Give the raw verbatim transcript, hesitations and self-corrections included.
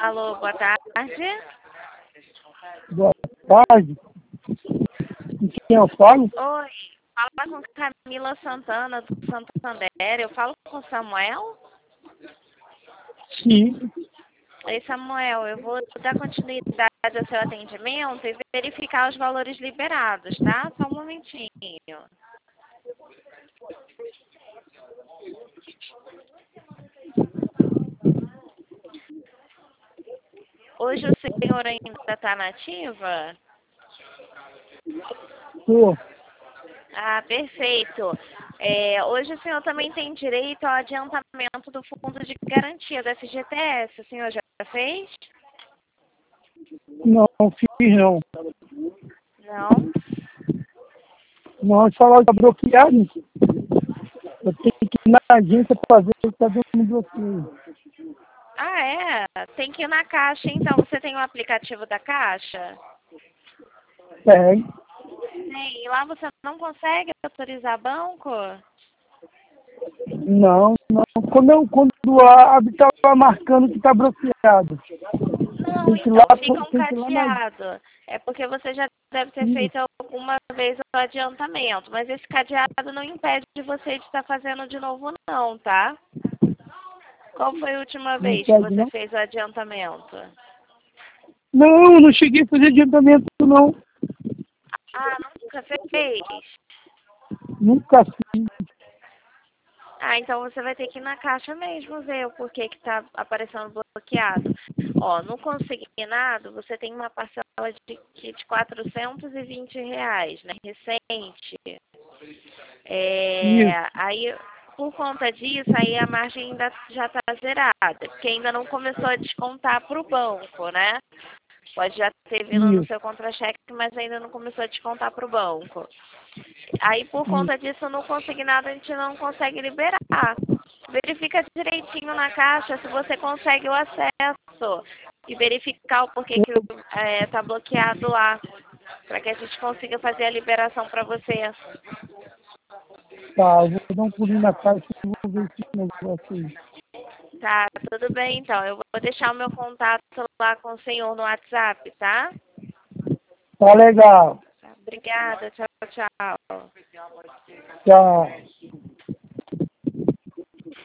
Alô, boa tarde. Boa tarde. Com quem eu falo? Oi, fala com Camila Santana, do Santander. Eu falo com Samuel? Sim. Oi, Samuel, eu vou dar continuidade ao seu atendimento e verificar os valores liberados, tá? Só um momentinho. Hoje o senhor ainda está nativa? Tô. Ah, perfeito. É, hoje o senhor também tem direito ao adiantamento do fundo de garantia da F G T S. O senhor já fez? Não, fiz não. Não? Não, esse salário está bloqueado. Eu tenho que ir na agência para ver se está dando bloqueio. Ah, é? Tem que ir na Caixa, então. Você tem o aplicativo da Caixa? É. Tem. E lá você não consegue autorizar banco? Não, não. Quando, eu, quando a Ab estava marcando que está bloqueado. Não, Tem que ir então lá, fica um tem que ir lá na... cadeado. É porque você já deve ter Isso. feito alguma vez o adiantamento. Mas esse cadeado não impede de você de estar fazendo de novo, não, tá? Qual foi a última Não vez que pede, você não? fez o adiantamento? Não, não cheguei a fazer adiantamento, não. Ah, nunca fez? Nunca fiz. Ah, então você vai ter que ir na Caixa mesmo ver o porquê que tá aparecendo bloqueado. Ó, no consignado você tem uma parcela de, de quatrocentos e vinte reais, né? Recente. Isso. É, aí, por conta disso, aí a margem ainda já está zerada, porque ainda não começou a descontar para o banco, né? Pode já ter vindo no Isso. seu contra-cheque, mas ainda não começou a descontar para o banco. Aí, por conta Isso. disso, no consignado a gente não consegue liberar. Verifica direitinho na Caixa se você consegue o acesso e verificar o porquê que está bloqueado lá, para que a gente consiga fazer a liberação para você. Tá, eu vou dar um pulinho na caixa e vou ver esse negócio aí. Tá, tudo bem então. Eu vou deixar o meu contato lá com o senhor no WhatsApp, tá? Tá legal. Obrigada, tchau, tchau. Tchau.